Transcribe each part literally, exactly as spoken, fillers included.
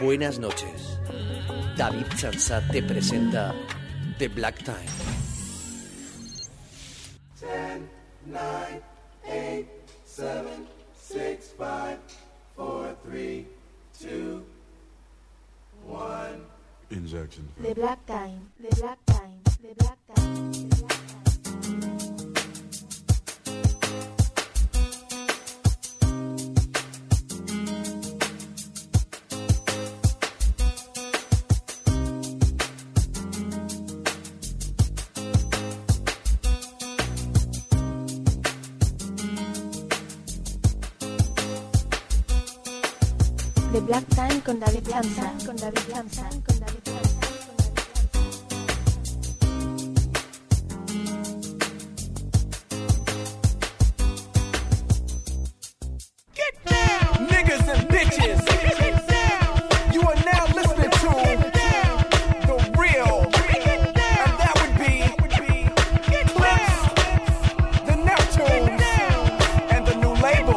Buenas noches. David Chansat te presenta The Black Time. ten, nine, eight, seven, six, five, four, three, two, one. Injection. The Black Time, The Black Time, The Black Time, The Black Time. The Black Time con David Chansat, con David Chansat, con David Chansat. Get down, niggas and bitches. Get down. You are now listening to the real, and that would be Clips, the Neptunes, and the new label.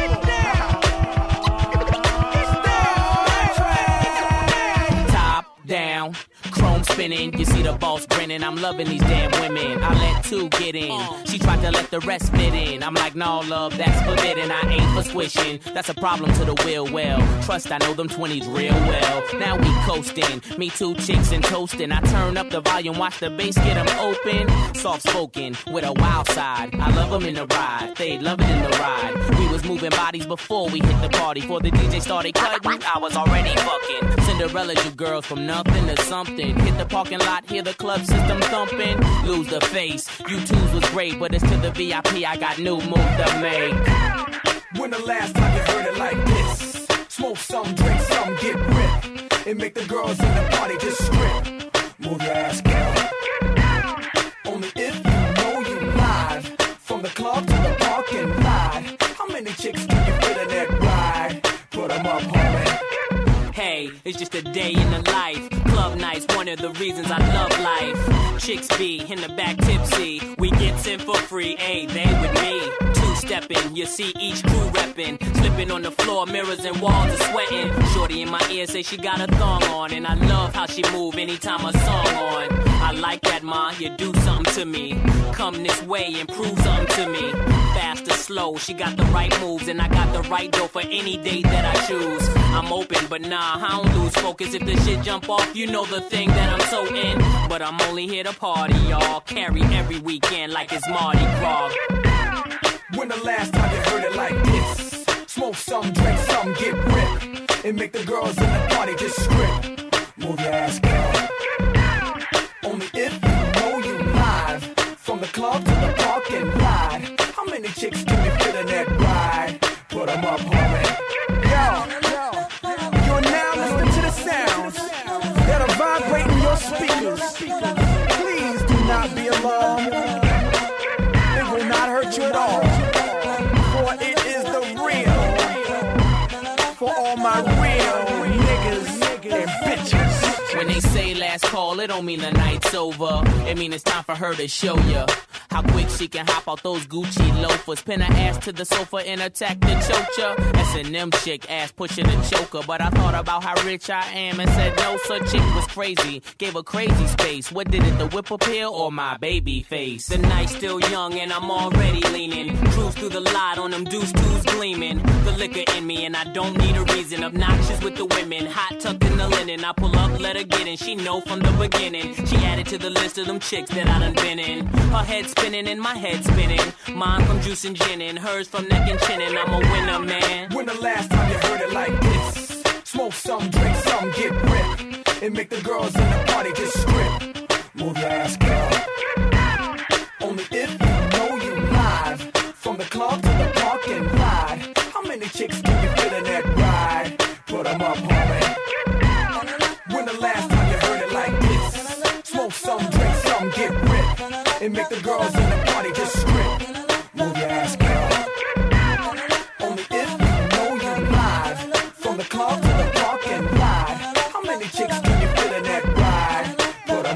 Down, chrome spinning, you see the boss grinning. I'm loving these damn women. I let two get in. She tried to let the rest fit in. I'm like, no, love, that's forbidden. I ain't for swishing. That's a problem to the will. Well, trust I know them twenties real well. Now we coasting. Me two chicks and toasting. I turn up the volume, watch the bass get them open. Soft spoken with a wild side. I love them in the ride. They love it in the ride. We was moving bodies before we hit the party. Before the D J started cutting, I was already fucking. Cinderella, you girls from nothing to something. Hit the parking lot, hear the club system thumping. Lose the face. You twos was great, but it's to the V I P. I got new move to make. When the last time you heard it like this? Smoke some, drink some, get ripped. It make the girls in the party just strip. Move your ass, girl. Only if you know you live. From the club to the parking lot. How many chicks can you fit in that ride? Put them up, homie. Hey, it's just a day in the life. Club nights, one of the reasons I love life. Chicks be in the back tipsy. We get in for free, ayy, they with me. Two-stepping, you see each crew reppin'. Slipping on the floor, mirrors and walls are sweating. Shorty in my ear say she got a thong on. And I love how she move anytime a song on. I like that, ma, you do something to me. Come this way and prove something to me. Fast or slow, she got the right moves. And I got the right dough for any date that I choose. I'm open, but nah, I don't lose focus. If the shit jump off, you know the thing that I'm so in. But I'm only here to party, y'all. Carry every weekend like it's Mardi Gras. When the last time you heard it like this? Smoke some, drink some, get ripped. It make the girls in the party just strip. Move your ass, girl. Only if you know you live. From the club to the parking lot. How many chicks can you fit in that ride? Put them up, homie. Yo, you're now listening to the sounds that are vibrating your speakers. Please do not be alarmed. It will not hurt you at all. For it is the real. For all my real niggas and bitches. When they say last call, it don't mean the night's over. It mean it's time for her to show ya how quick she can hop out those Gucci loafers. Pin her ass to the sofa and attack the chocha. S and M chick ass pushing a choker. But I thought about how rich I am and said no, such chick was crazy. Gave her crazy space. What did it, the whip appeal or my baby face? The night's still young and I'm already leaning. Cruise through the lot on them deuce twos gleaming. The liquor in me and I don't need a reason. Obnoxious with the women, hot tucked in the linen. I pull up, let her get in. She know from the beginning. She added to the list of them chicks that I done been in. Her head spinning and my head spinning. Mine from juice and gin and hers from neck and chin. And I'm a winner, man. When the last time you heard it like this? Smoke some, drink some, get ripped. It make the girls in the party just strip. Move your ass, girl. Only if you know you live. From the club to the parking lot. How many chicks can you fit in that ride? Put them up, homie. When the last time you heard it like this? Smoke some, drink some, get ripped. It make the girls in the party just strip. Move your ass, girl. Only if you know you live. From the club to the parking lot. How many chicks can you fit in that ride? Put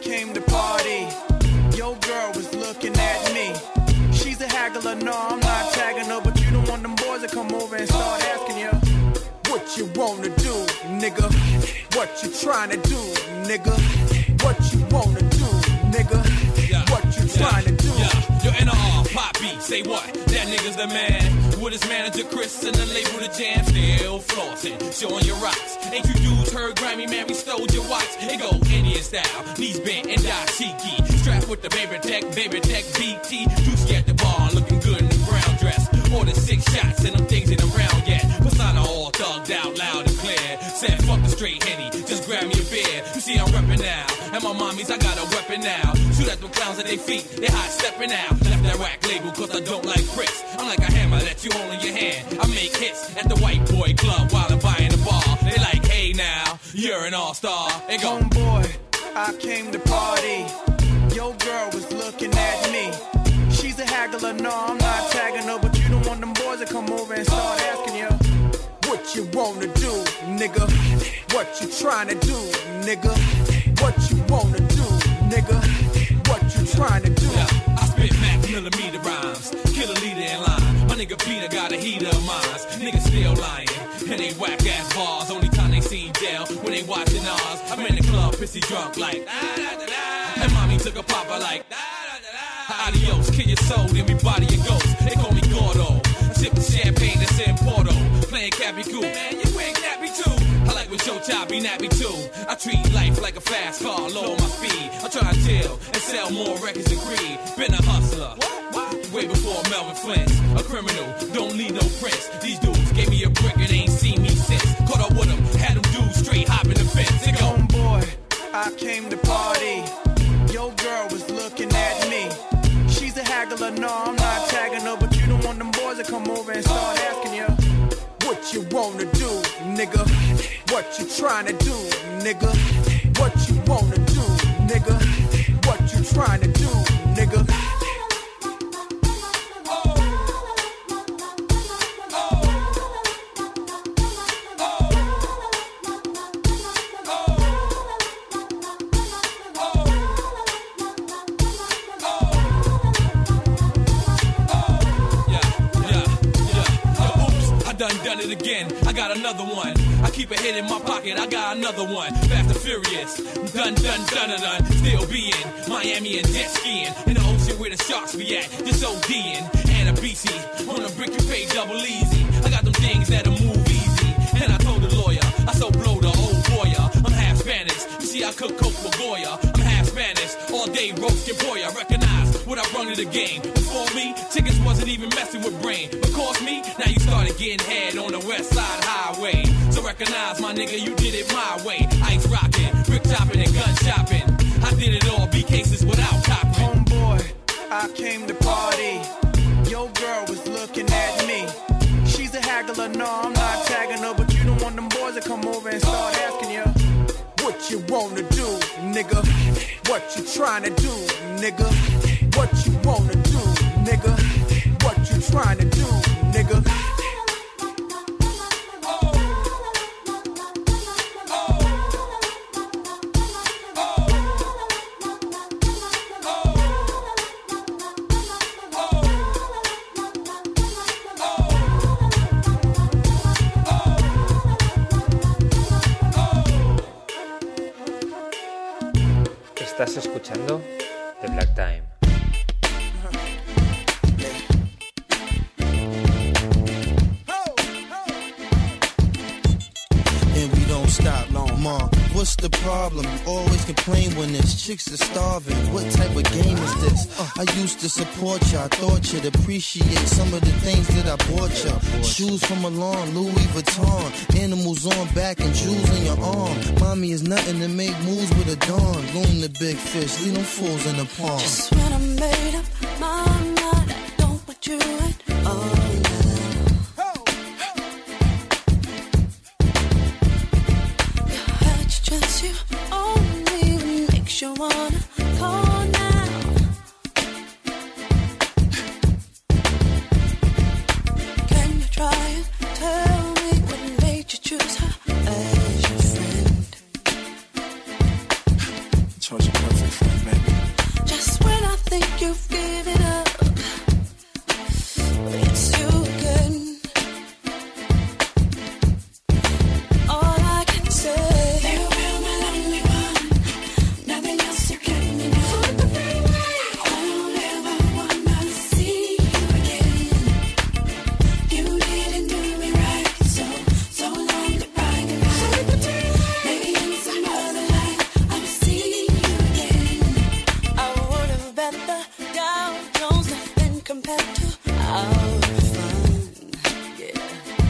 came to party. Your girl was looking at me. She's a haggler, no, I'm not tagging her, but you don't want them boys to come over and start asking you what you wanna do, nigga. What you trying to do, nigga. What you wanna do, nigga. Yeah. What you trying yeah. to do. Yeah. Yo, N R, pop beat, say what? That nigga's the man. With his manager Chris and the label The Jam, still flossing, showing your rocks. Ain't you dudes heard Grammy, man, we stole your watch. It go Indian style, knees bent and dashiki. Strapped with the baby tech, baby tech B T. Juicy at the bar, looking good in the brown dress. Ordered six shots and them things ain't around yet. Persona all thugged out, loud and clear. Said fuck the straight Henny, just grab me a beer. You see I'm reppin' now, and my mommies, I got a weapon now. Shoot at them clowns at their feet, they hot steppin' out. Left that whack label cause I don't like bricks. I'm like a hammer that you hold in your hand. I make hits at the white boy club while I'm buying the bar. They like, hey now, you're an all-star. They go, homeboy, I came to party. Your girl was looking at me. She's a haggler, no, I'm not tagging her, but you don't want them boys to come over and start asking you what you wanna do, nigga. What you trying to do, nigga. What you wanna do, nigga. What you trying to do. Yeah, I spit Mac millimeter rhymes, kill a leader in line. My nigga Peter got a heater of mines. Niggas still lying, and they whack ass bars. Only time they seen Dell when they watching ours. I'm in the club, pissy drunk like da da da da. And mommy took a popper like da da da da. Adios, kill your soul, then we body your ghost. They call me Gordo. Sipping champagne that's in Porto. Playing Cappy Cool. Man, you ain't nappy too. I like with your child be nappy too. I treat life like a fast car, lower my speed. I try to chill and sell more records than greed. Been a hustler. Way before Melvin Flint. A criminal, don't need no prince. These dudes gave me a brick and ain't seen me since. Caught up with them, had them dudes straight hopping the fence. They go, homeboy, I came to party. Your girl was looking at me. She's a haggler, no, I'm not tagging her, but you don't want them boys to come over and start asking you what you wanna do, nigga. What you trying to do, nigga. What you wanna do, nigga. What you trying to do, nigga. Done, done it again. I got another one. I keep a hit in my pocket. I got another one. Fast and Furious. Done, done, done, done. Still be in Miami and jet skiing in the ocean where the sharks be at. Just ODing and a B C on a brick you pay double easy. I got them things that'll move easy. And I told the lawyer, I so blow the old boya. I'm half Spanish. You see, I cook coke for Goya. I'm half Spanish. All day roasting boy. I recognize what I brought to the game. Before me, chickens wasn't even messing with brain. But course me, now you started getting head on the west side highway. So recognize my nigga, you did it my way. Ice rocking, brick chopping and gun chopping. I did it all, B cases without copping. Homeboy, I came to party. Your girl was looking at me. She's a haggler, no, I'm not tagging her, but you don't want them boys to come over and start asking you what you wanna do, nigga. What you trying to do, nigga. What you wanna do, nigga. What you trying to do, nigga. Estás escuchando The Black Time. And we don't stop long. Mom, what's the problem? You always complain when there's chicks are starving. What type of game is this? I used to support you. I thought you'd appreciate some of the things that I bought you. Shoes from Milan, Louis Vuitton. Animals on back and jewels on your arm. Mommy is nothing to make moves with a dawn. Loom the big fish, leave them fools in the pond. Just when I made up my mind, I don't want you at all. Just you only makes you wanna call now. Can you try and tell me what made you choose her as your friend? Charge a perfect friend. think you've given up. It's you again. All I can say, farewell, my lonely one. Nothing else to get me now. I don't ever wanna see you again. You didn't do me right, so so long goodbye, goodbye. Maybe in some other life I'll see you again. I would have bet the Dow Jones nothing compared to our fun, yeah.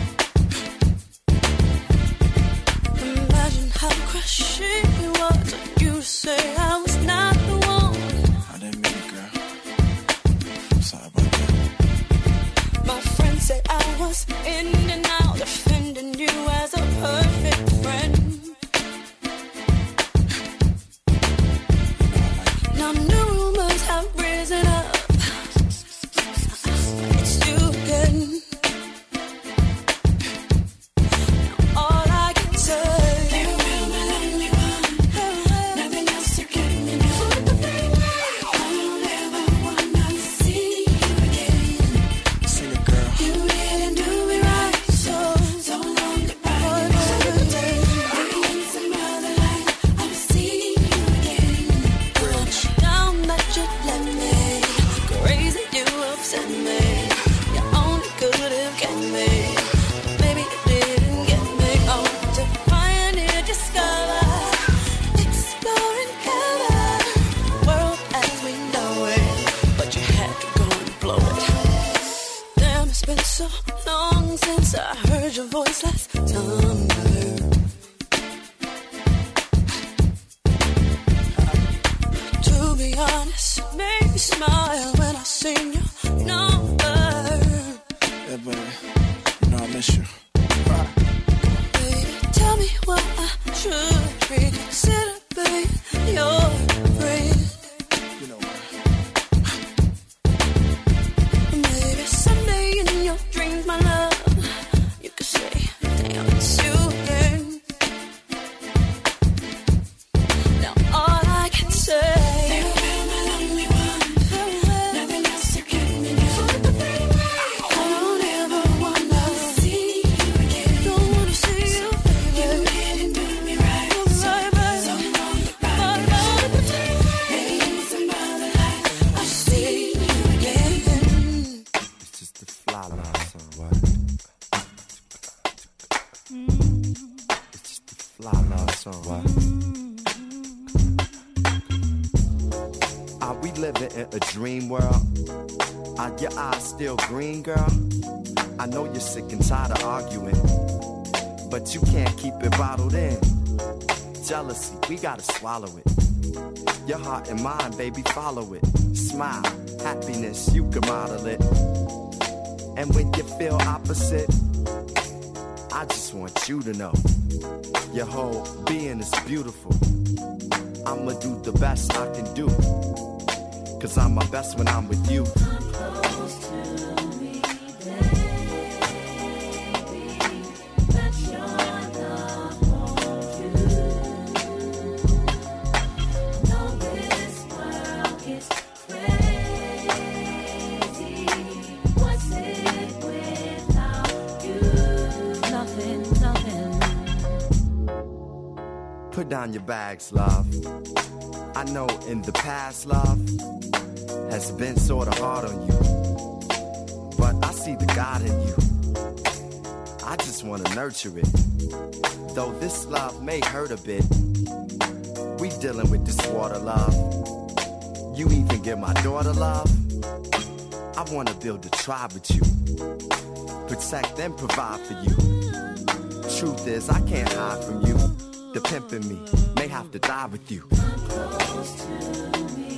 Imagine how crushing it was when you say I was not the one. I didn't mean it, girl. I'm sorry about that. My friends say I was in and out, defending you as a perfect friend. Now new rumors have risen up. It's you again. All I can say, farewell, my lonely one. Nothing else to get me now. I don't ever wanna see you again. Sing it, girl. You didn't do me right, so so long goodbye. Maybe in some other life I'll see you again. Bridge. Down that you let me, crazy you upset me. You only could have got me, maybe you didn't get me. Oh, to pioneer, discover, explore and cover the world as we know it, but you had to go and blow it. Damn, it's been so long since I heard your voice last summer. To be honest, made me smile when I seen your number. Yeah, but you know I miss you. Baby, tell me what I should reconsider being your friend. You know what? Maybe someday in your dreams, my love, you could say, damn, it's you again. Now all I can say, farewell, my lonely one. Nothing else to get me now. I don't ever wanna see you again. Don't wanna see you, baby. You didn't do me right, so so long goodbye. Maybe in some other life I'll see you again. It's just the fly line song. What? It's just the fly line song. What? Are we living in a dream world? Are your eyes still green, girl? I know you're sick and tired of arguing, but you can't keep it bottled in. Jealousy, we gotta swallow it. Your heart and mind, baby, follow it. Smile, happiness, you can model it. And when you feel opposite, I just want you to know your whole being is beautiful. I'ma do the best I can do, cause I'm my best when I'm with you. Put down your bags, love. I know in the past, love has been sorta hard on you, but I see the God in you. I just wanna nurture it. Though this love may hurt a bit, we dealing with this water, love. You even give my daughter love. I wanna build a tribe with you, protect and provide for you. Truth is, I can't hide from you. The pimp in me may have to die with you. Come close to me,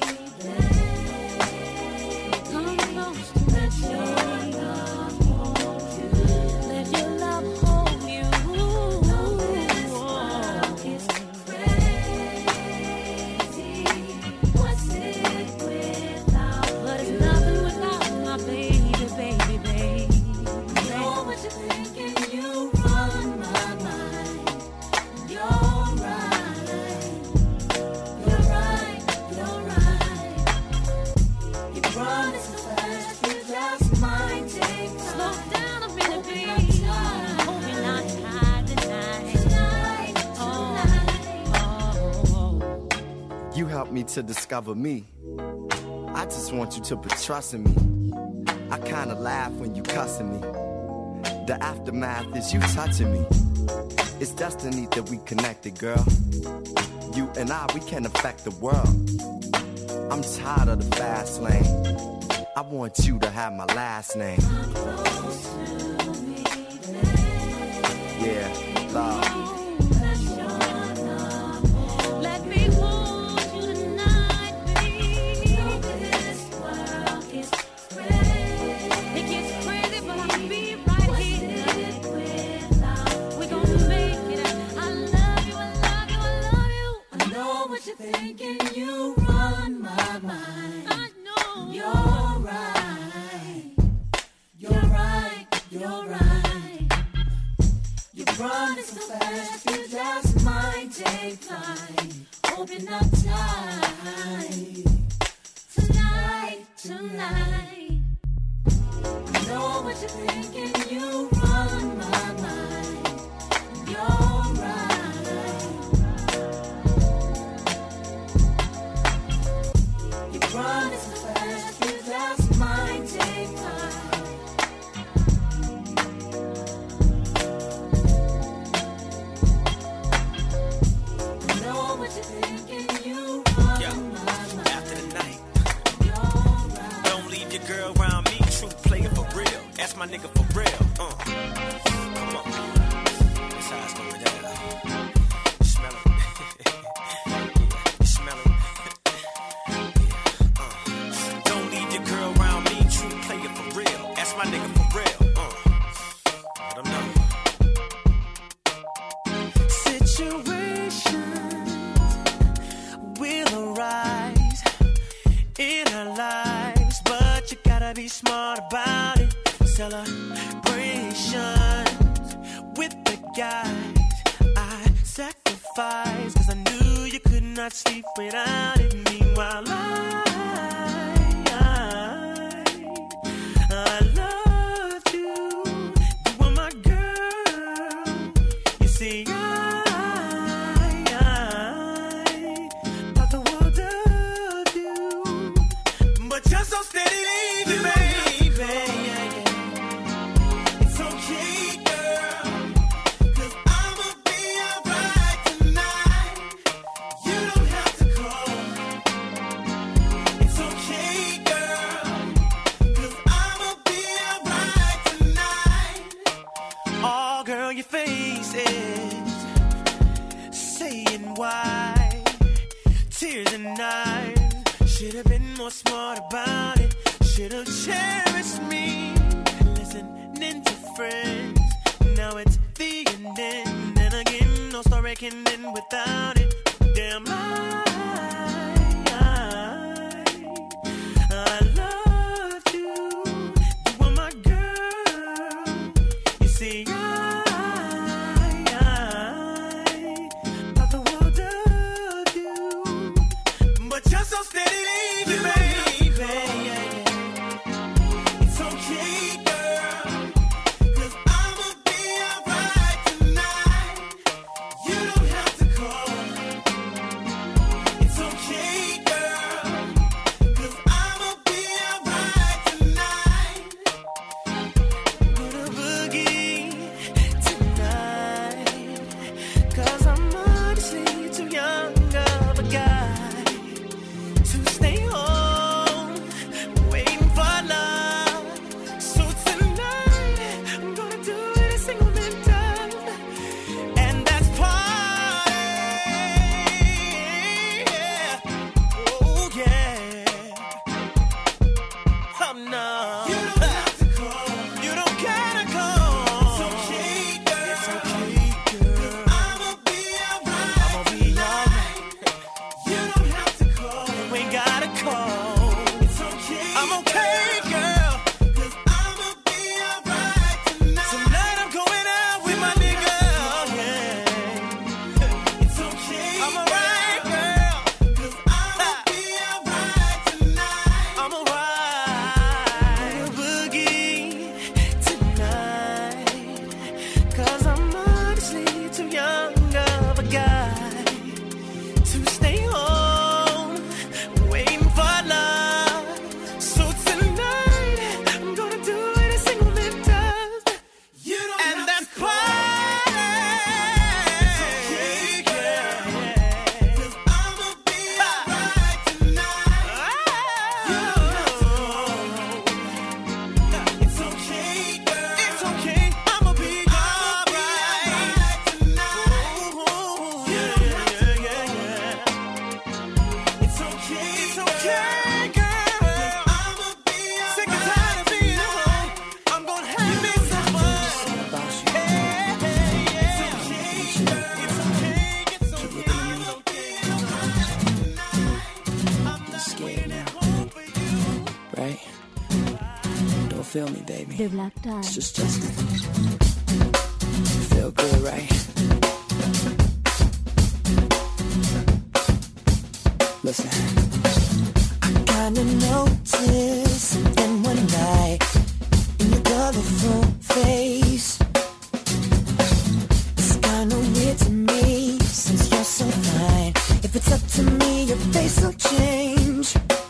babe. Come close to me. Let your love hold you. Let your love hold you. Know this world is crazy. What's it without you? But it's nothing without my baby, baby, baby. Know what you're thinking, you run my mind. You're right, you're right. journey to discover me. I just want you to put trust in me. I kinda laugh when you cussing me. The aftermath is you touching me. It's destiny that we connected, girl. You and I, we can affect the world. I'm tired of the fast lane. I want you to have my last name. Yeah, love. Thinking you run my mind. I know you're right. You're right. You're right. You run so fast, you just might take flight. Open up tight. Tonight, tonight. I know what you're thinking. You run my mind. You're right. Run so fast, you just might take flight. I know what you're thinking, you run Yo, my mind. after the night, Right. don't leave your girl around me. True player for real. That's my nigga for real. Uh, come on. That's how it's going down. You smell it. Yeah, you smell it. My nigga for real, uh, let 'em know. Situations will arise in our lives, but you gotta be smart about it. Celebrations with the guys I sacrificed, 'cause I knew you could not sleep without it. Meanwhile, I I loved you, you were my girl. You see, I, I thought the world of you, but you're so steady leaving, baby. It's okay, girl, 'cause I'ma be alright tonight. You don't have to call. It's okay, girl. Oh, girl, your face is saying why. Tears and eyes. Should have been more smart about it. Should have cherished me. Listening to friends. Now it's the ending. And again, no story can end without it. Damn, I, I, I loved you. You were my girl. You see, I, I thought the world of you, but you're so steady leaving, baby. It's okay, girl, 'cause I'ma be alright tonight. You don't have to call. It's okay, girl, 'cause I'ma be alright tonight. Gonna boogie tonight, 'cause I'm honestly too young of a guy to stay home. scared now. Right? Don't feel me, baby. The Black Tie. It's just Justin. Feel good, right? Listen. I kinda noticed something one night in your colorful face. It's kinda weird to me since you're so fine. If it's up to me, your face will change.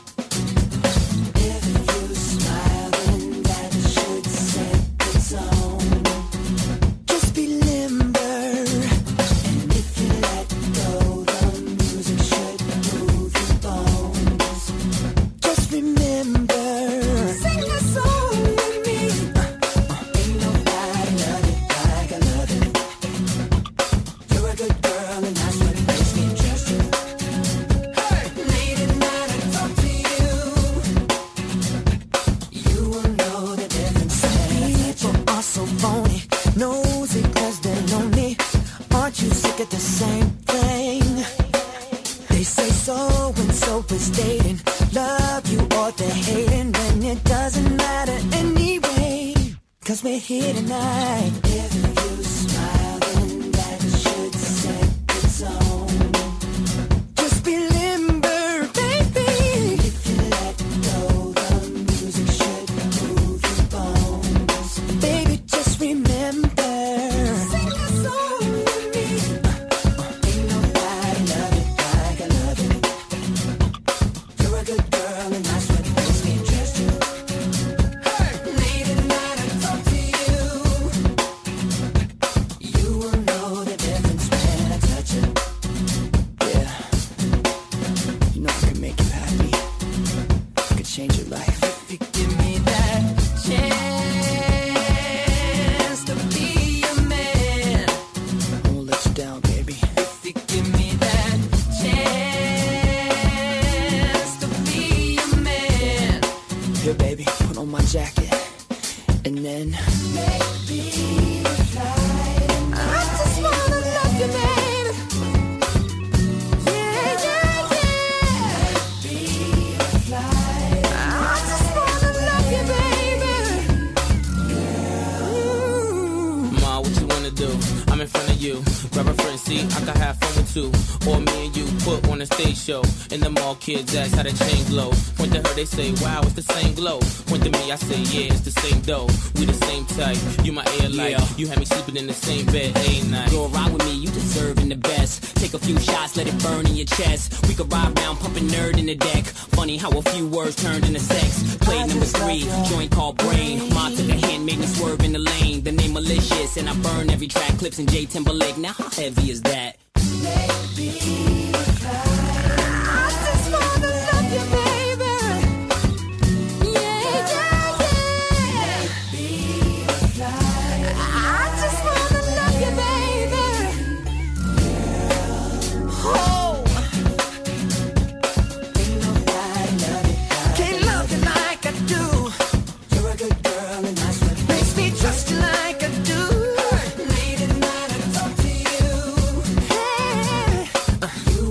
If you smile, then that should set the tone. Just be limber, and if you let go, the music should move your bones. Just remember, sing the song with me. Uh, ain't nobody love it like I love it. You're a good girl, and that's what makes me trust you. Hey, late at night I talk to you. You will know the difference. People are so phony, nosy 'cause they're lonely. Aren't you sick of the same thing? They say so and so is dating, love you or they're hating, when it doesn't matter anyway. 'Cause we're here tonight. If you smile, then that should set the tone. Just be limber, baby. If you let go, the music should move your bones. Baby, just remember, sing a song with me. Uh, ain't nobody love it like I love it. You're a good girl, and that's what makes me trust you. Hey, late at night I talk to you. You will know the difference when I touch you. Yeah, you know I can make you happy. I could change your life. If you give me that chance to be your man, I won't let you down, baby. If you give me that chance to be your man, here, baby, put on my jacket, and then maybe fly. I just wanna love you, baby. Yeah, yeah, yeah. Maybe fly. I just wanna love you, baby. Ma, what you wanna do? I'm in front of you. Grab a friend, see, I can have fun with two. Or me and you put on a stage show. And them all kids ask how the chain glow. Point to her, they say, wow, it's the same glow. Point to me, I say, yeah, it's the same dough. We the same type. You my air light. Yeah. You had me sleeping in the same bed, ain't night. Go ride with me, you deserving the best. Take a few shots, let it burn in your chest. We could ride around, pumping nerd in the deck. Funny how a few words turned into sex. Play number three, joint called Brain. Ma took a hand, made me swerve in the lane. The name malicious, and I burn every track. Clips in J Timberlake. Now how heavy is that? Maybe fly. I just wanna love you, baby. Yeah, yeah, yeah. Maybe fly. I just wanna love you, baby. Oh. Ain't nobody love you like Can't love you like I do. You're a good girl, and that's what makes me trust you like I do. Late at night I talk to you. Hey, you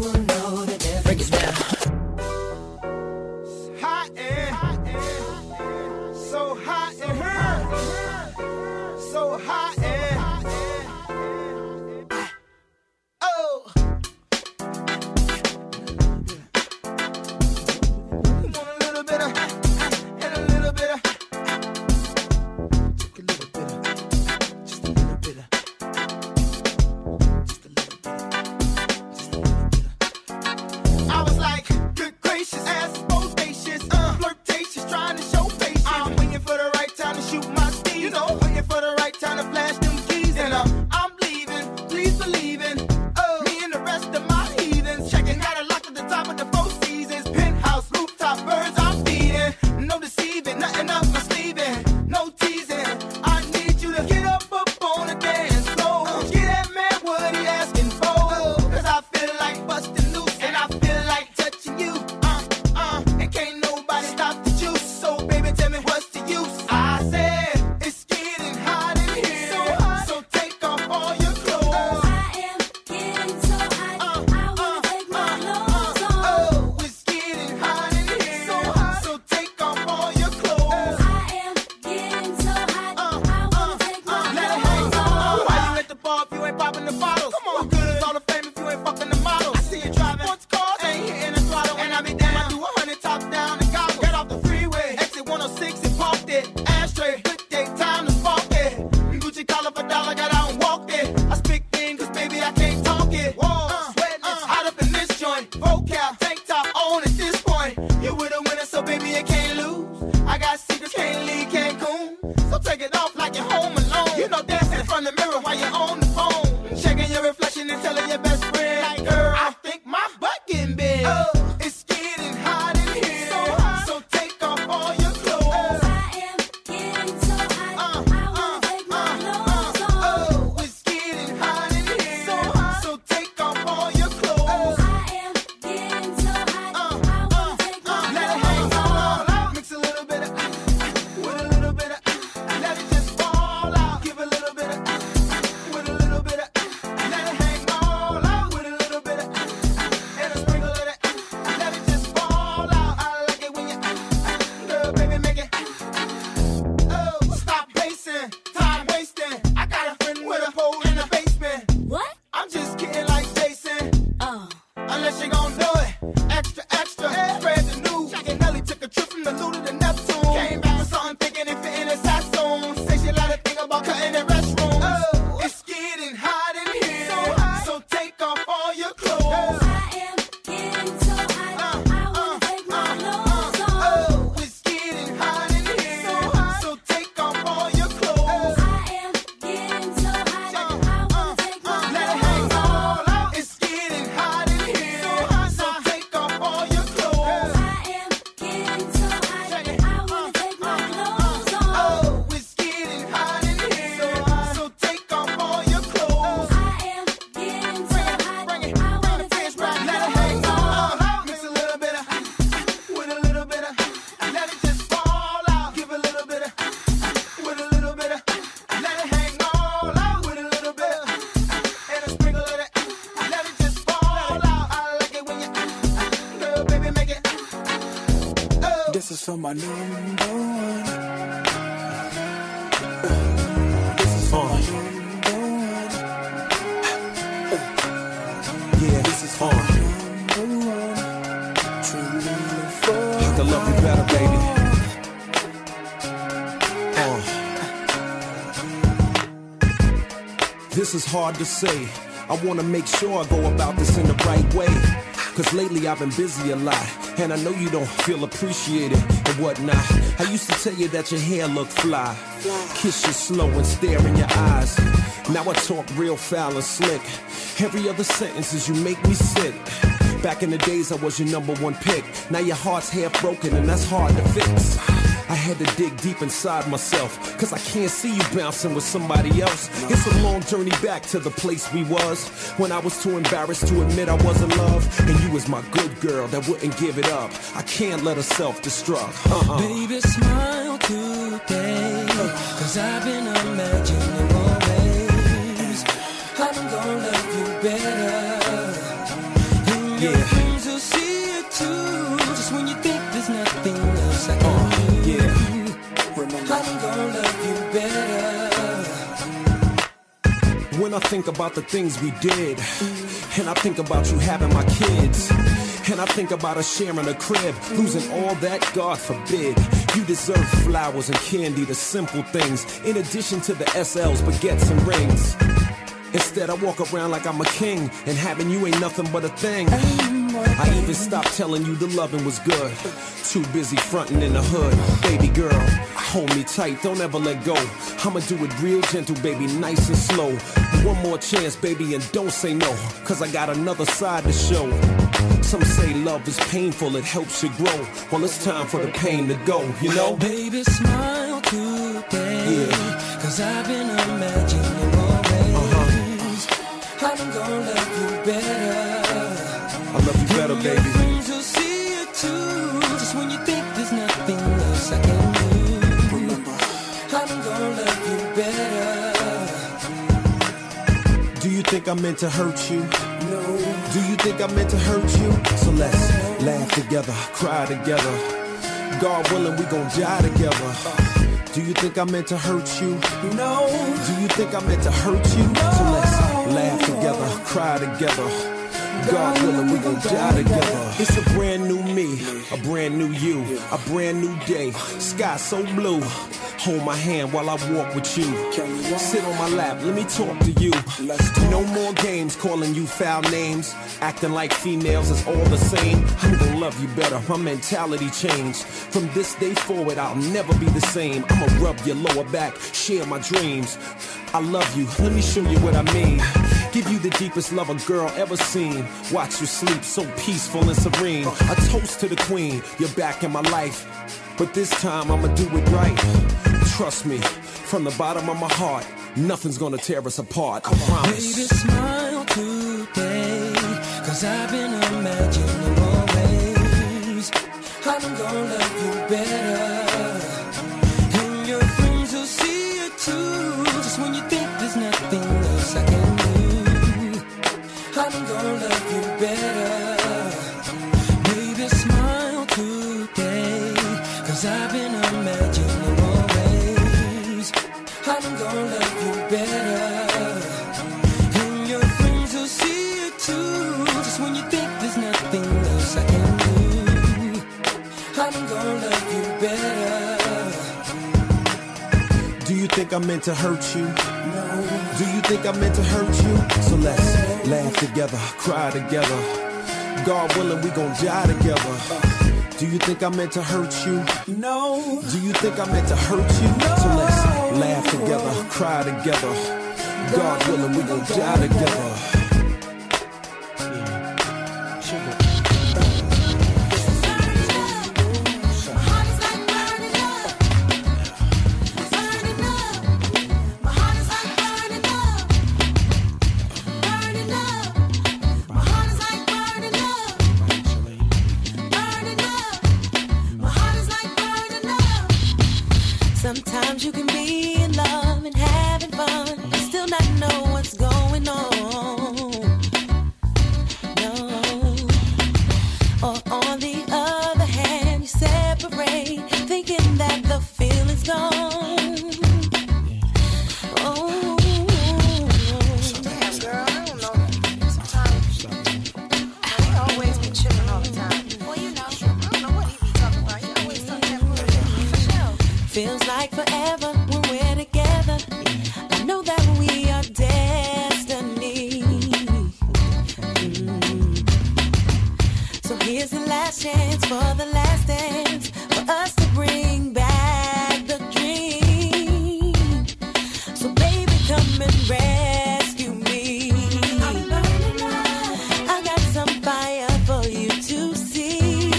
This is for my number one. Uh. Yeah, this is fun. I can love you better, baby. Uh. This is hard to say. I wanna make sure I go about this in the right way. Cause lately I've been busy a lot, and I know you don't feel appreciated and whatnot. I used to tell you that your hair looked fly, kiss you slow and stare in your eyes. Now I talk real foul and slick. Every other sentence is you make me sick. Back in the days I was your number one pick. Now your heart's half broken and that's hard to fix. I had to dig deep inside myself, cause I can't see you bouncing with somebody else. It's a long journey back to the place we was, when I was too embarrassed to admit I was in love. And you was my good girl that wouldn't give it up. I can't let her self-destruct. Uh-uh. Baby, smile today, cause I've been imagining always I'm gonna love you better. And your Yeah. friends will see it too, just when you think there's nothing else I can Uh, do. yeah. I'm gonna love you better. When I think about the things we did, and I think about you having my kids, and I think about us sharing a crib, losing all that, God forbid. You deserve flowers and candy, the simple things, in addition to the S Ls, baguettes and rings. Instead I walk around like I'm a king, and having you ain't nothing but a thing. I even stopped telling you the loving was good. Too busy fronting in the hood. Baby girl, hold me tight, don't ever let go. I'ma do it real gentle, baby, nice and slow. One more chance, baby, and don't say no, cause I got another side to show. Some say love is painful, it helps you grow. Well, it's time for the pain to go, you know? Baby, smile today, Yeah. cause I've been imagining always Uh-huh. I'm gonna love you better. I love you better, And your baby. friends will see it too, just when you think there's nothing else I can do. Remember, I'm gonna love you better. Do you think I meant to hurt you? no. Do you think I meant to hurt you? So let's laugh together, cry together. God willing, we gon' die together. Do you think I meant to hurt you? No. Do you think I meant to hurt you? So let's laugh together, cry together. God willing, we gon' die together. It's a brand new me, a brand new you, a brand new day. Sky so blue. Hold my hand while I walk with you. Sit on my lap, let me talk to you. No more games calling you foul names. Acting like females is all the same. I'm gonna love you better, my mentality changed. From this day forward, I'll never be the same. I'ma rub your lower back, share my dreams. I love you, let me show you what I mean. Give you the deepest love a girl ever seen. Watch you sleep so peaceful and serene. A toast to the queen, you're back in my life. But this time I'ma do it right. Trust me, from the bottom of my heart, nothing's gonna tear us apart, I promise. Baby, smile today, cause I've been imagining always I'm gonna love you better. And your friends will see it too, just when you think there's nothing else I can do. I'm gonna love you better. Baby, smile today, cause I've been imagining always I'm gonna love you better. And your friends will see it too, just when you think there's nothing else I can do. I'm gonna love you better. Do you think I meant to hurt you? No. Do you think I meant to hurt you? So let's laugh together, cry together. God willing, we gon' die together. Do you think I meant to hurt you? No. Do you think I meant to hurt you? So let's laugh together, cry together. God willing, we gon' die together. Sometimes you can be in love and having fun and still not know what's going on. No. Or on the other hand, you separate Feels like forever when we're together. I know that we are destiny. Mm. So here's the last chance for the last dance, for us to bring back the dream. So baby, come and rescue me. I got some fire for you to see.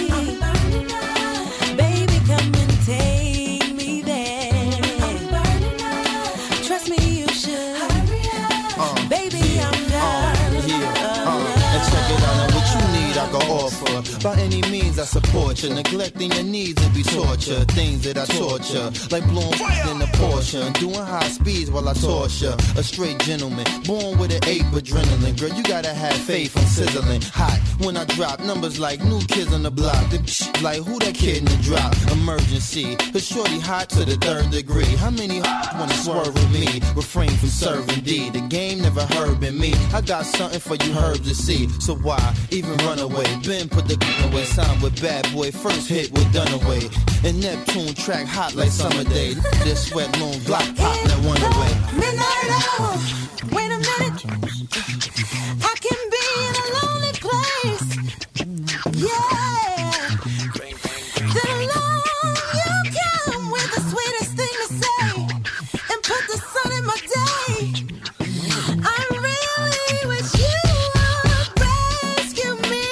Baby, come and take me there. Trust me, you should. Uh, Baby, yeah, I'm done. Uh, yeah, uh, and check it out. Now what you need, I can offer. By any means, I support you. Neglecting your needs would be torture. Things that I torture, like blowing in the Porsche and doing high speeds while I torture. A straight gentleman, born with an ape adrenaline. Girl, you gotta have faith. I'm sizzling hot when I drop numbers like new kids on the block. The psh, like who that kid in the drop? Emergency, cause shorty hot to the third degree. How many wanna swerve with me? Refrain from serving D. The game never heard in me. I got something for you herbs to see. So why even run away? Ben put the gun away. Signed with Bad Boy. First hit with Dunaway. And Neptune track hot like summer day. This sweat moon block pop that one away. Midnight hour. Wait a minute. I can be in a lonely place. Yeah. Then along you come with the sweetest thing to say and put the sun in my day. I really wish you would rescue me.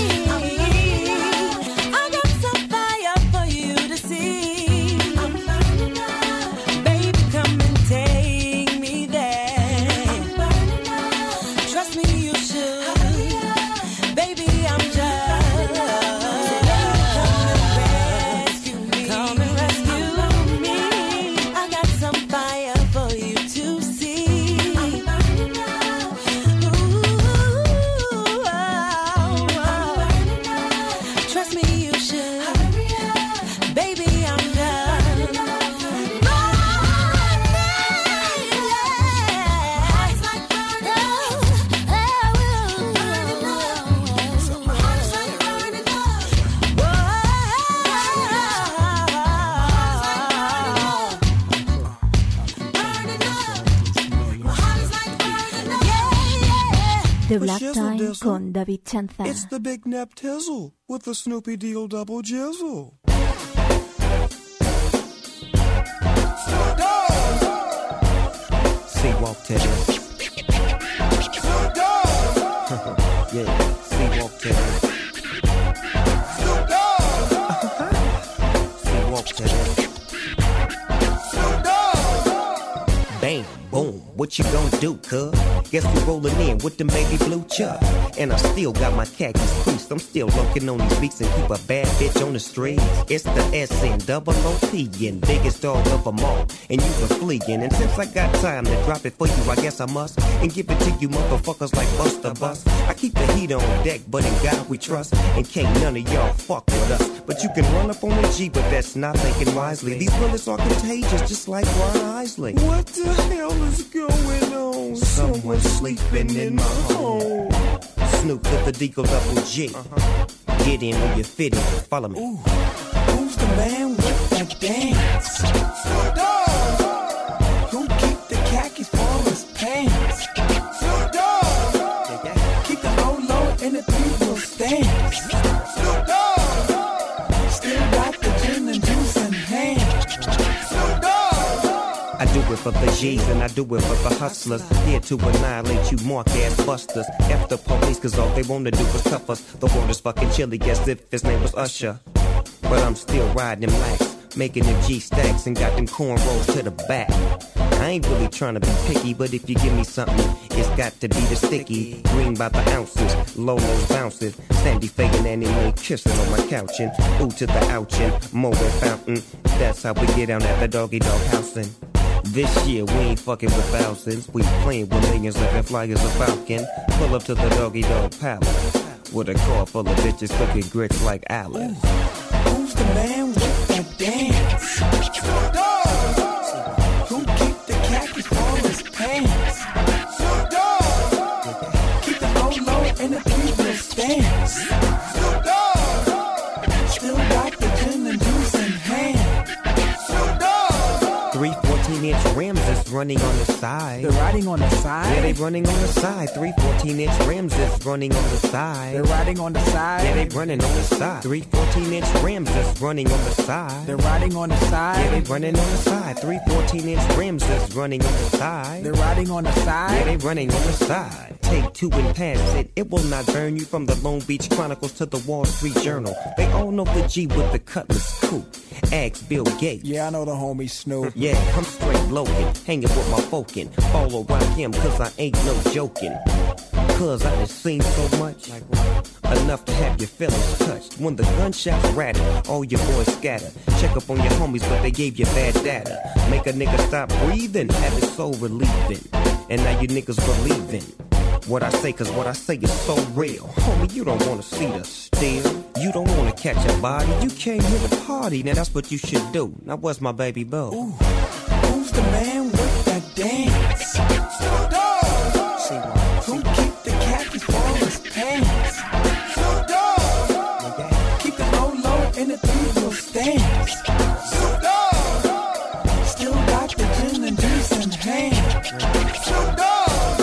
I got some fire for you to see. Baby, come and take me there. Trust me, you should. Baby, I'm just. Come and rescue me. I got some fire for you to see. Ooh, trust me, you should. Baby, I'm done. Hearts like burning. The Black Time con David Chanza. It's the Big Nep Tizzle with the Snoopy Deal Double Jizzle. See, walk to this. Yeah, see, walk to this. See, walk to this. Bang, boom, what you gonna do, cuz? Guess we rollin' in with them baby blue chucks. And I still got my khakis creased. I'm still lurking on these beats and keep a bad bitch on the street. It's the S N double O P and biggest dog of them all. And you been fleeing. And since I got time to drop it for you, I guess I must. And give it to you motherfuckers like Buster Bus. I keep the heat on deck, but in God we trust. And can't none of y'all fuck with us. But you can run up on the G, but that's not thinking wisely. These bullets are contagious, just like Ron Isley. What the hell is going on? Someone's sleeping in my home. Snoop to the Deagle Double G. Uh-huh. Get in when you fit in. Follow me. Ooh, who's the man with that dance? Snoop Dogg. Who keep the khakis for his pants? Snoop Dogg. Keep the low low in the people stance. Snoop Dogg. Still got the gin and juice in hand. Snoop Dogg. I do it for the G's and I do it for the hustlers. Here to annihilate you mark ass busters. F the police cause all they wanna do is cuff us. The world is fucking chilly as if his name was Usher. But I'm still riding them lax, making them G stacks and got them cornrows to the back. I ain't really trying to be picky, but if you give me something, it's got to be the sticky. Green by the ounces, Lolo's bouncing, Sandy faking and May kissing on my couch and ooh to the ouchin', Moet fountain. That's how we get down at the doggy dog housing. This year we ain't fucking with thousands, we playing with millions like a fly as a falcon. Pull up to the doggy dog palace with a car full of bitches cooking grits like Alice. Who's the man with that dance? Snoop Dogg. Who keep the khakis for his pants? Snoop Dogg. Keep the low low in the people stance. Snoop Dogg. Still got the gin and juice in hand. Snoop Dogg. inch rims is running on the side. They're riding on the side? Yeah, they running on the side. Three fourteen inch rims is running on the side. They're riding on the side? Yeah, they running on the side. Three fourteen inch rims is running on the side. They're riding on the side? Yeah, they running on the side. Three fourteen inch rims is running on the side. They're riding on the side? Yeah, they running on the side. Take two and pass it. It will not burn you from the Long Beach Chronicles to the Wall Street Journal. They all know the G with the Cutlass coupe. Ask Bill Gates. Yeah, I know the homie Snoop. Yeah, I'm straight loaded, hanging with my folkin'. Follow around him, cause I ain't no joking. Cause I done seen so much, like enough to have your feelings touched. When the gunshots rattle, all your boys scatter. Check up on your homies, but they gave you bad data. Make a nigga stop breathing, have it so relieving. And now you niggas believing what I say, cause what I say is so real. Homie, you don't wanna see the steal. You don't wanna catch a body. You came here to party, now that's what you should do. Now where's my baby boo? Ooh, who's the man with that dance? Snoop Dogg. Who keep the khakis for his pants? Snoop Dogg. Keep the low low in the three-wheel stance. Snoop Dogg. Still got the gin and juice in hand. Snoop Dogg.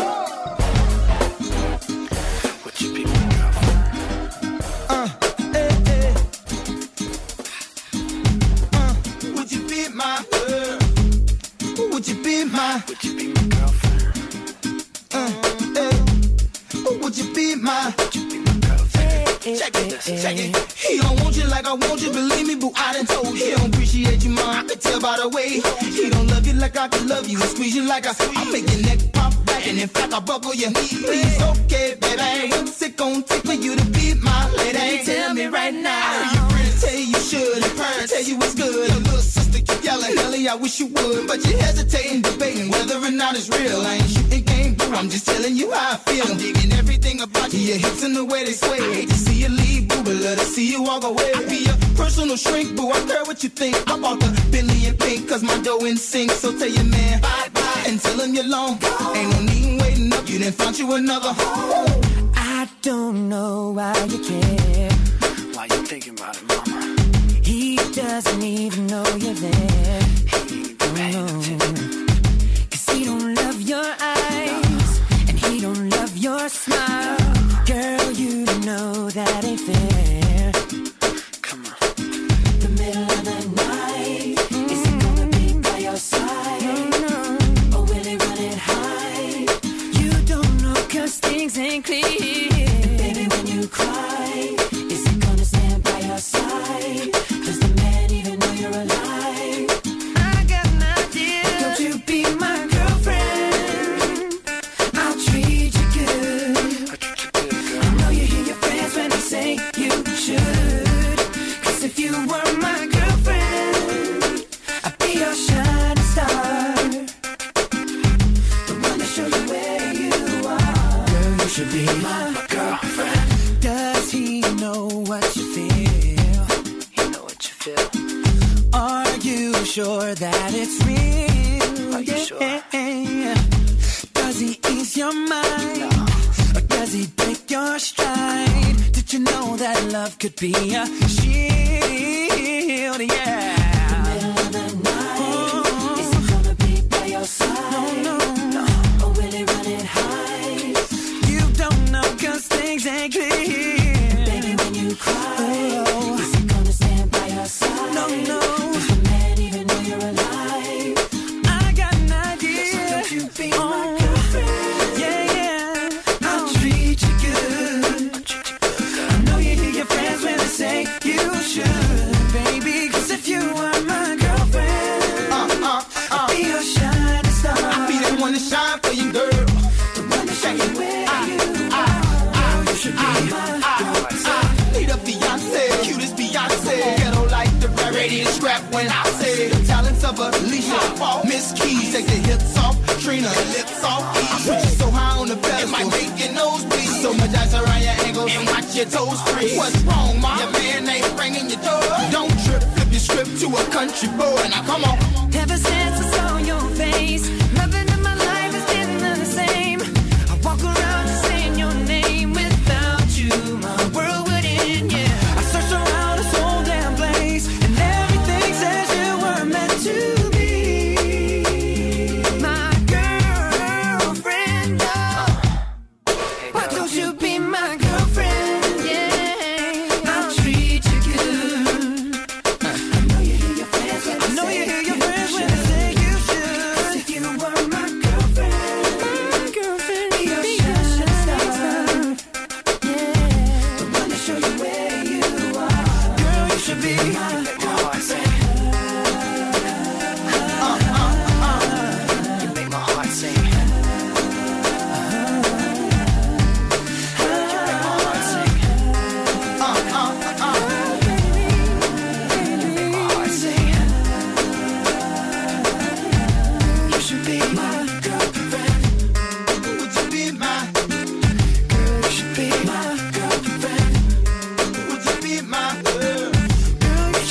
Would you be my, would you be my girlfriend? Uh, hey. Would you be my, would you be my girlfriend? Check it, check it. He don't want you like I want you, believe me, boo, I done told you. He don't appreciate you, man, I can tell by the way. He don't love you like I can love you and squeeze you like I squeeze. I make your neck pop back and in fact I buckle your knee. Please, okay, baby, I'm sick on tick for you to be my lady. Tell me right now. Your friends tell you you should, and parents tell you it's good. Your little sister keep yelling, Ellie, I wish you would. But you hesitating, debating whether or not it's real. I ain't shooting game, boo, I'm just telling you how I feel. I'm digging everything about you, your hips and the way they sway. Hate to see you leave, boo, but love to see you walk away. I be your personal shrink, boo, I care what you think. I bought the Bentley in pink, cause my dough in sync. So tell your man, bye bye, and tell him you're long. Ain't no need waiting up, you done found you another home. I don't know why you care. Why you thinking about it, mama? He doesn't even know you're there. He ain't paying attention. Cause he don't love your eyes, and he don't love your smile. Girl, you know that ain't fair. Come on. The middle of the night, is he gonna be by your side? No, no. Or will he run it high? You don't know cause things ain't clear. And baby, when you cry, is he gonna stand by your side? Does the man even know you're alive? I got an idea. Don't you be my girlfriend? I'll treat you good. I treat you good, girl. I know you hear your friends when they say you should. Cause if you were my girlfriend, I'd be your shining star, the one to show you where you are. Girl, you should be my, my girlfriend. Does he know what you feel? You know what you feel. Are you sure that it's real? Are you sure? Does he ease your mind? No. Or does he break your stride? Did you know that love could be a shield? Yeah. The middle of the night, oh. Is he gonna be by your side? No, no, no. Or will he run it high? You don't know cause things ain't clear. Baby, when you cry, oh. Is he gonna stand by your side? No, no. Does the man even know you're alive? I got an idea. So don't you be oh. my girlfriend? Yeah, yeah. I'll treat you good. I know you hear your friends when they say you should, baby. Cause if you are my girlfriend, Uh, uh, uh. I'll be your shining star. I be the one to shine for you, girl. The one to show you where you are. You should be my girlfriend. Need a Beyonce, cutest Beyonce. Ghetto like the rarity and scrap when I say the talents of Alicia, Miss Keys, take the hips off, Trina, lips off. I put you so high on the pedestal, it might make your nose bleed. So much ice around your ankles and watch your toes freeze. What's wrong, mom? Your man ain't ringing your door. Don't trip, flip your script to a country boy. Now come on. Ever since I saw your face, nothing in my life has been the same. I walk around just saying your name. Without you, my world would end, yeah. I searched around this whole damn place, and everything says you were meant to be.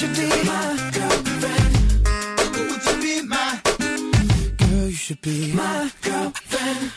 should be my girlfriend. Would you be my girl? You should be my girlfriend.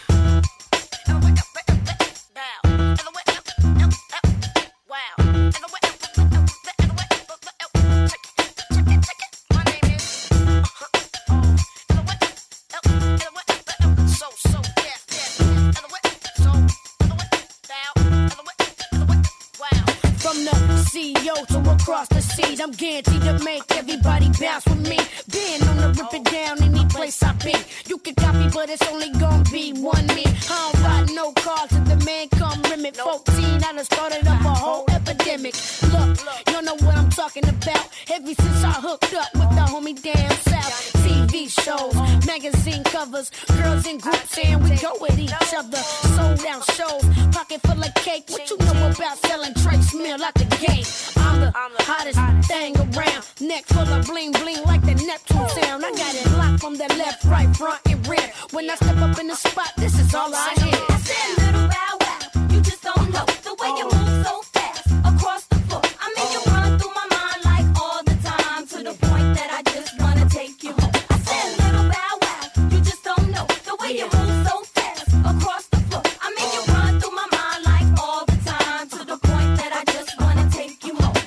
C E O to across the seas, I'm guaranteed to make everybody bounce with me. Being on the rip it down any place I be. You can copy, but it's only gonna be one me. I don't ride no car till the man come rim it. fourteen, I done started up a whole epidemic. Look, you know what I'm talking about. Ever since I hooked up with the homie down south. T V shows, magazine covers, girls in groups and we go with each other. Sold out shows, pocket full of cake. What you know about selling Trace Mill out the gate? I'm the hottest thing around. Neck full of bling bling like the Neptune sound. I got it locked from the left, right, front, and rear. When I step up in the spot, this is all I hear. I said, little bow wow, you just don't know the way you move so fast across the floor. I mean, you run through my mind like all the time to the point that I just wanna take you home. I said, little bow wow, you just don't know the way you move so fast across the floor. I mean, you run through my mind like all the time to the point that I just wanna take you home.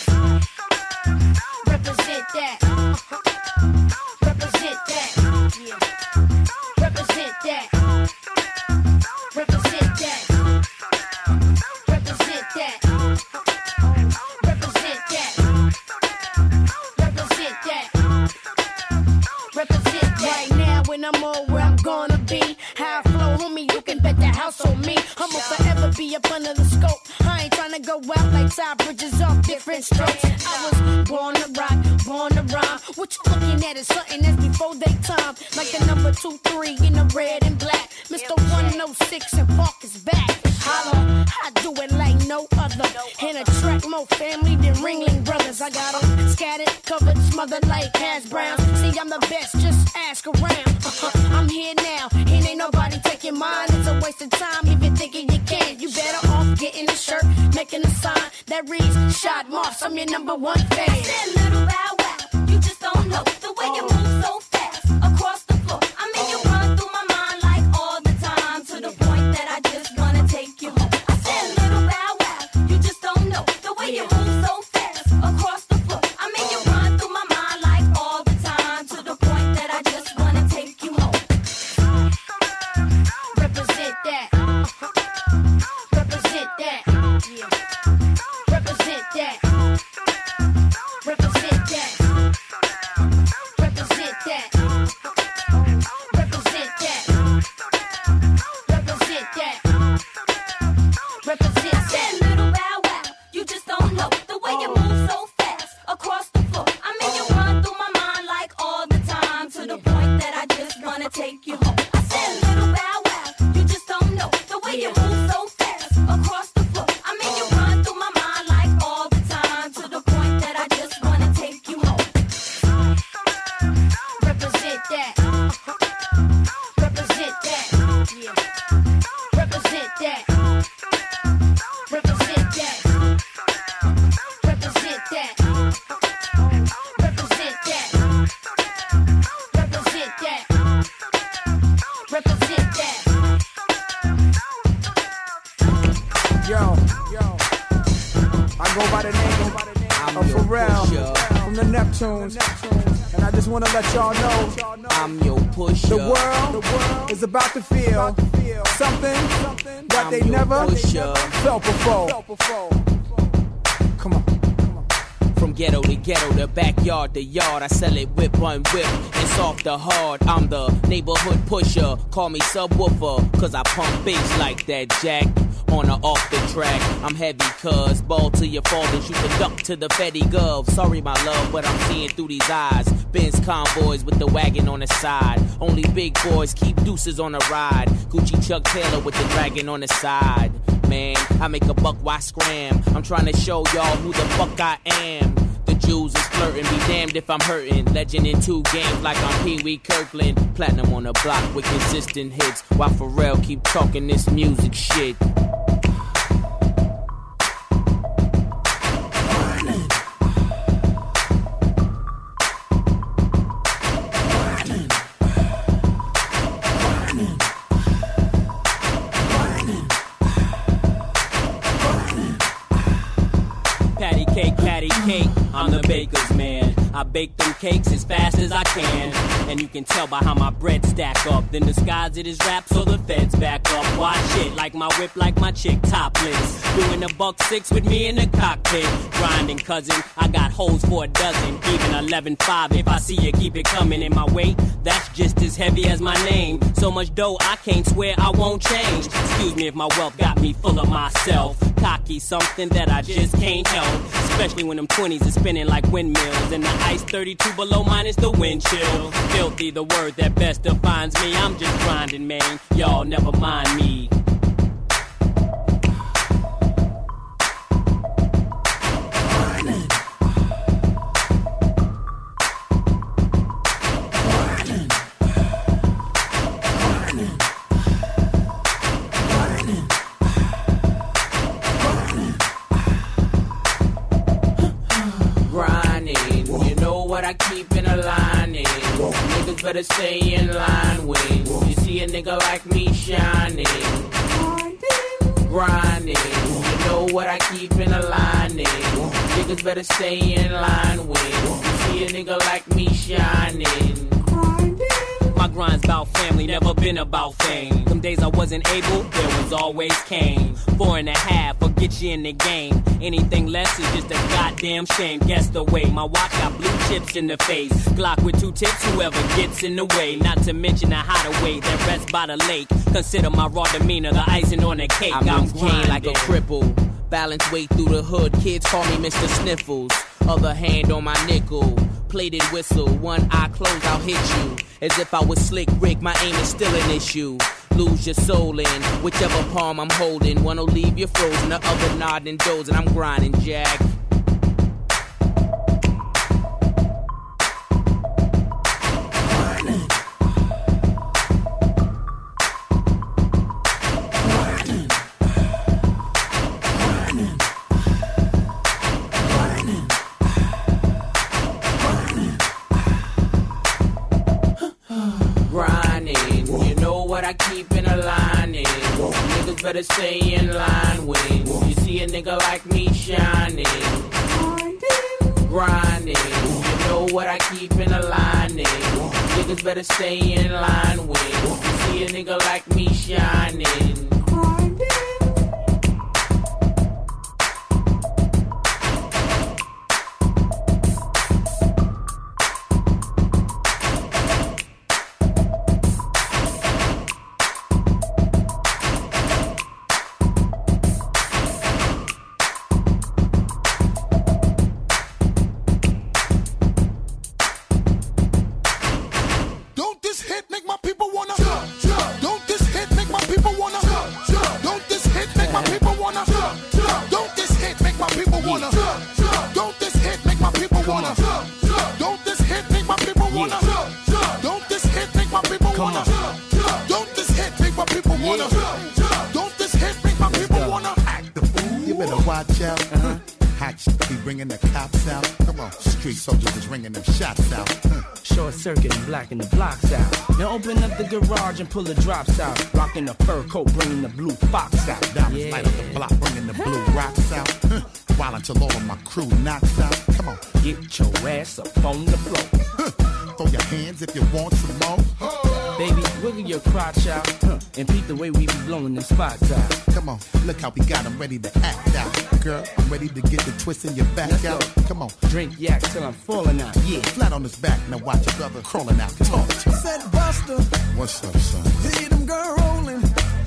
Represent that. Represent that. Yeah. Represent that. Represent that. Represent that. Represent that. Represent that. Represent that. Right now when I'm all where I'm gonna be, how I flow, homie, you can bet the house on me. I'ma forever be up under the scope. I ain't tryna go out like Ty Bridges off different strokes. I was born to rock, born to rhyme. What you looking at is something that's before they time. Like the number two, three in the red and black. Mister one oh six and Park is back. Holla, I do it like no other. And attract more family than Ringling Brothers. I got them scattered, covered, smothered like hash browns. See, I'm the best, just ask around. Uh-huh. I'm here now, and ain't nobody taking mine. It's a waste of time, even thinking you can. You better off getting a shirt, making a sign that reads, Shot Moss, I'm your number one fan. I said, little bow wow, you just don't know the way you move so fast across the floor. I mean, you run through my mind like all the time to the point that I just wanna take you home. I said, little bow wow, you just don't know the way you move so fast across the floor. I mean, you run through my mind like all the time to the point that I just wanna take you home. Represent that. Represent that. Yeah. Represent that. Represent that. Represent that. Represent that. Represent that. Represent I said, little bow wow, you just don't know the way you move so fast across the floor. I mean, you run through my mind like all the time to the point that I just wanna take you home. I said, little bow wow, you just don't know the way you move so fast across the floor. I mean, you run through my mind like all the time to the point that I just wanna take you home. Represent that. Represent that. Yeah. Represent that. Represent that. Represent that. Represent that. Represent that. Represent that. Yo, yo, I go by the name of Pharrell from the Neptunes, and I just want to let y'all know I'm your pusher. the world is about to feel something that they never felt before. Come on. From ghetto to ghetto, the backyard to yard, I sell it whip on whip and soft to hard. I'm the neighborhood pusher, call me subwoofer, cause I pump bass like that, Jack. On or off the track, I'm heavy cuz ball to your fall and shoot the duck to the Fetty Gov. Sorry my love, but I'm seeing through these eyes. Benz convoys with the wagon on the side. Only big boys keep deuces on the ride. Gucci Chuck Taylor with the dragon on the side. Man, I make a buck, why scram? I'm trying to show y'all who the fuck I am. The Jews is flirting, be damned if I'm hurting. Legend in two games like I'm Pee Wee Kirkland. Platinum on the block with consistent hits, while Pharrell keep talking this music shit. I bake them cakes as fast as I can. And you can tell by how my bread stack up. Then the skies it is rap so the feds back up. Watch it, like my whip, like my chick topless. Doing a buck six with me in the cockpit. Grinding, cousin, I got hoes for a dozen. Even eleven five, if I see you, keep it coming. In my weight, that's just as heavy as my name. So much dough, I can't swear I won't change. Excuse me if my wealth got me full of myself. Cocky, something that I just can't help. Especially when them twenties are spinning like windmills. And the ice thirty-two below minus the wind chill. Filthy, the word that best defines me. I'm just grinding, man. Y'all never mind me. I keep in a line in. Niggas better stay in line when you see a nigga like me shining. Grinding, you know what I keep in a line in. Niggas better stay in line when you see a nigga like me shining. My grind's about family, never been about fame. Them days I wasn't able, there was always Kane. Four and a half, will get you in the game. Anything less is just a goddamn shame. Guess the way, my watch got blue chips in the face. Glock with two tips, whoever gets in the way. Not to mention the hideaway that rests by the lake. Consider my raw demeanor, the icing on the cake. I'm, I'm grinding like a cripple. Balance weight through the hood, kids call me Mister Sniffles. Other hand on my nickel, plated whistle. One eye closed, I'll hit you. As if I was Slick Rick, my aim is still an issue. Lose your soul in whichever palm I'm holding. One'll leave you frozen, the other nodding and dozing. I'm grinding, Jack. I keep in a line in. Niggas better stay in line when you see a nigga like me shining. Grinding, you know what I keep in a line in. Niggas better stay in line when you see a nigga like me shining. Blacking the blocks out. Now open up the garage and pull the drops out. Rocking the fur coat, bringing the blue fox out. Diamonds Yeah. light up the block, bringing the blue rocks out. Huh. While until all of my crew knocks out. Come on, get your ass up on the floor. Huh. Throw your hands if you want some more. Baby, wiggle your crotch out, huh, and peep the way we be blowing them spots out. Come on, look how we got them ready to act out. Girl, I'm ready to get the twist in your back Let's out. go. Come on, drink yak till I'm falling out. Yeah, flat on his back, now watch your brother crawling out. Talk to me. Said Buster, What's up, son? see them girl rolling,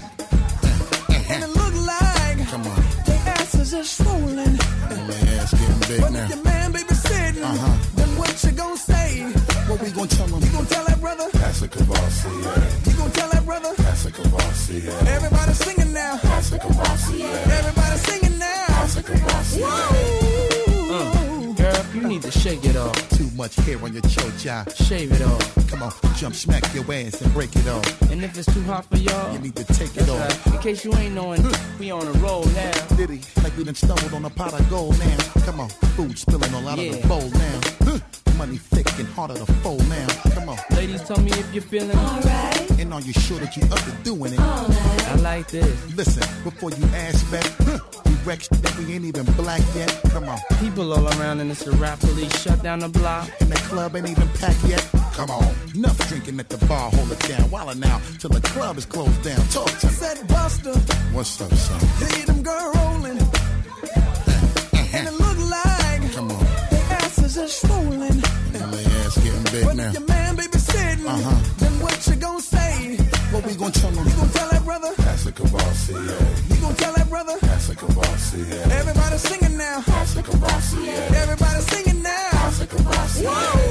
and it look like Come on, their asses are swollen. and my ass getting big But now. if your man baby sitting, Uh-huh. then what you gonna say? What we gonna tell him? You gonna tell that brother? That's a Kavasi, yeah. You gonna tell that brother? That's a Kavasi, yeah. Everybody singing now. That's a Kavasi, yeah. Everybody singing now. That's a Kavasi, yeah. uh, girl, you need to shake it off. Too much hair on your chocha. Shave it off. Come on, jump, smack your ass and break it off. And if it's too hot for y'all, You need to take it that's off. right. In case you ain't knowing, we on a roll now. Diddy, like we done stumbled on a pot of gold now. Come on, food spilling all out Yeah. of the bowl now. Huh. Money thick and harder to fold now. Come on. Ladies, tell me if you're feeling alright. And are you sure that you up to doing it? I like this. Listen, before you ask back, huh, you wreck that we ain't even black yet. Come on. People all around and it's a rap police shut down the block. And the club ain't even packed yet. Come on. Enough drinking at the bar, hold it down. While now till the club is closed down. Talk to me. Said Buster, What's up, son? see them girl rolling. And it look like Come on. their asses are swollen. And their ass getting big But now. if your man babysitting, Uh-huh. then what you gonna say? What we gonna tell them? You gonna tell that brother? That's a Kavasi, yeah. You gonna tell that brother? That's a Kavasi, yeah. Everybody singing now. That's a Kavasi, yeah. Everybody singing now. That's a Kavasi,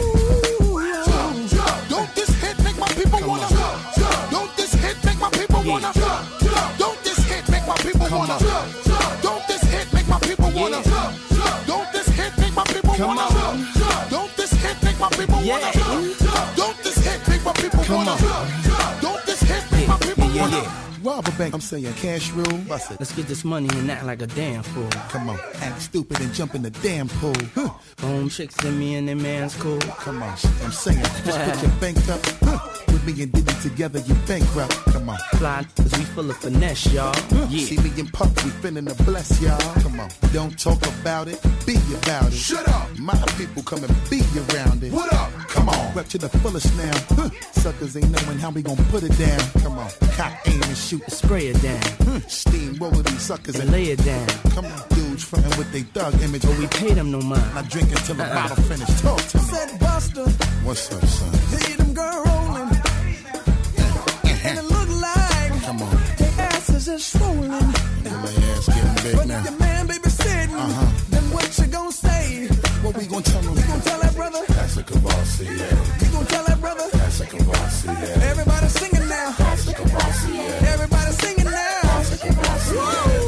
yeah. Don't this hit make my people wanna? Don't this hit make my people wanna? Don't this hit make my people wanna? Don't this hit make my people wanna? Don't this hit make my people wanna? Don't this hit make my people wanna? Don't this hit make my people wanna? Don't this hit make my people wanna? Rob a bank, I'm saying cash rule. Bust it. Let's get this money and act like a damn fool. Come on, act stupid and jump in the damn pool. Huh. Home chicks and me and them man's cool. Come on, I'm saying, just put your bank up. Huh. With me and Diddy together, you bankrupt. Come on. Fly, cause we full of finesse, y'all. Huh. Yeah. See me and Puff, we finna to bless y'all. Come on, don't talk about it, be about it. Shut up. My people come and be around it. What up? Come on. Rep to the fullest now. Huh. Suckers ain't knowing how we gon' put it down. Come on, cock, aim, and shoot. Spray it down. Huh. Steam roll these suckers and, and lay it down. Come on, dudes frontin' with they thug image. But we pay them no mind. Not drinking till the bottle finish. Talk to me. Said Buster, What's up, son? see them girl rolling. And it look like Come on. their asses are swollen. And their ass getting big But now. if your man babysitting, Uh-huh. then what you gonna say? What we gon' tell them? You gonna tell that brother? That's a Kavasi, yeah. You gonna tell that brother? That's a Kavasi, yeah. Everybody singing now. That's a Kavasi, yeah. Everybody singing now. That's a Kavasi, yeah.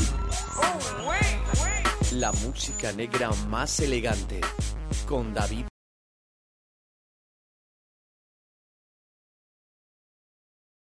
La música negra más elegante con David